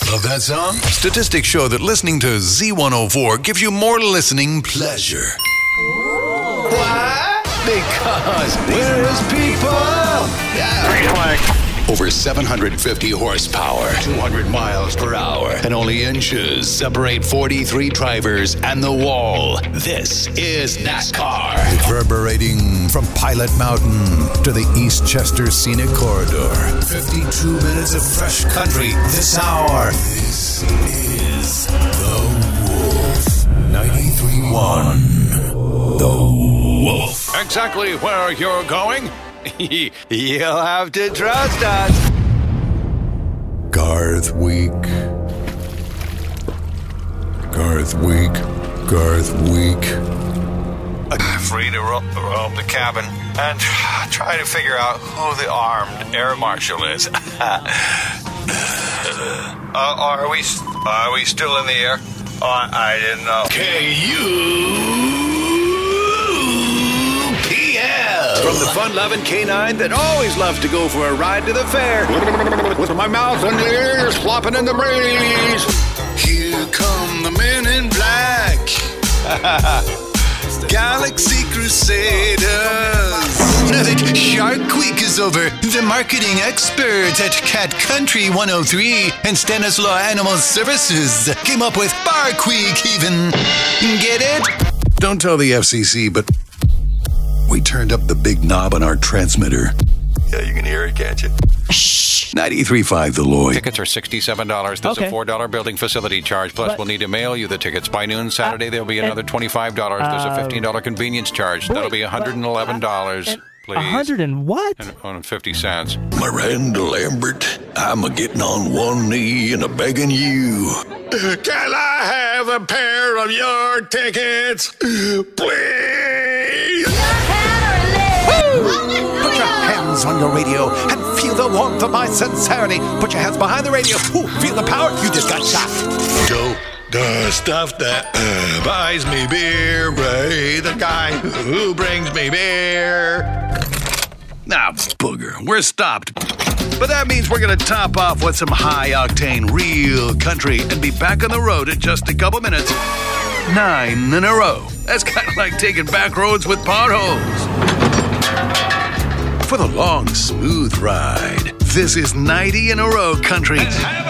Love that song? Statistics show that listening to Z104 gives you more listening pleasure. Why? Because we're his people. Yeah. Over 750 horsepower, 200 miles per hour, and only inches separate 43 drivers and the wall. This is NASCAR. Reverberating from Pilot Mountain to the Eastchester Scenic Corridor. 52 minutes of fresh country this hour. This is The Wolf. 93.1. The Wolf. Exactly where you're going? You'll have to trust us. Garth Week. Garth Week. Garth Week. Free to roam the cabin and try to figure out who the armed air marshal is. Are we still in the air? I didn't know. From the fun-loving canine that always loves to go for a ride to the fair. With my mouth and ears flopping in the breeze. Here come the men in black. Galaxy Crusaders. Now that Shark Week is over, the marketing experts at Cat Country 103 and Stanislaw Animal Services came up with Barqueak even. Get it? Don't tell the FCC, but we turned up the big knob on our transmitter. Yeah, you can hear it, can't you? 93.5 The Lloyd. Tickets are $67. There's a $4 building facility charge. Plus, we'll need to mail you the tickets by noon Saturday. There'll be another $25. There's a $15 convenience charge. That'll be $111. Please. 100 and what? And 50 cents. Miranda Lambert, I'm a-getting on one knee and a-begging you. Can I have a pair of your tickets, please? Put your hands on your radio and feel the warmth of my sincerity. Put your hands behind the radio. Ooh, feel the power. You just got shot. Joe, the stuff that buys me beer, Ray, the guy who brings me beer. Now, booger, we're stopped. But that means we're going to top off with some high-octane real country and be back on the road in just a couple minutes. 9 in a row. That's kind of like taking back roads with potholes. For the long, smooth ride, this is 90 in a row country.